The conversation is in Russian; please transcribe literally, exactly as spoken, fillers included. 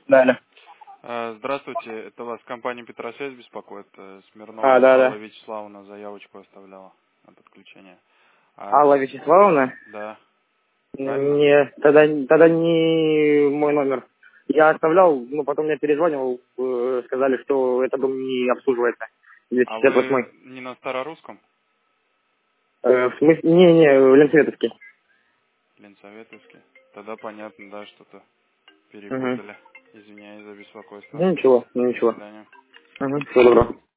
Да, да. А, Здравствуйте, это вас компания Петросвязь беспокоит. Э, А, Смирнова да, Алла да. Вячеславовна заявочку оставляла на подключение. А, Алла с- Вячеславовна? да, правильно? Не, тогда, тогда не мой номер. Я оставлял, но потом мне перезванивал, э, сказали, что это дом не обслуживается. А двести шестьдесят восемь. вы не на старорусском? Э, в смысле, не, не, в Ленсветовске. Ленсоветовский? Тогда понятно, да, что-то Угу. перепутали. Извиняюсь за беспокойство. Ну ничего, ну До ничего. свидания. Угу. Всего доброго.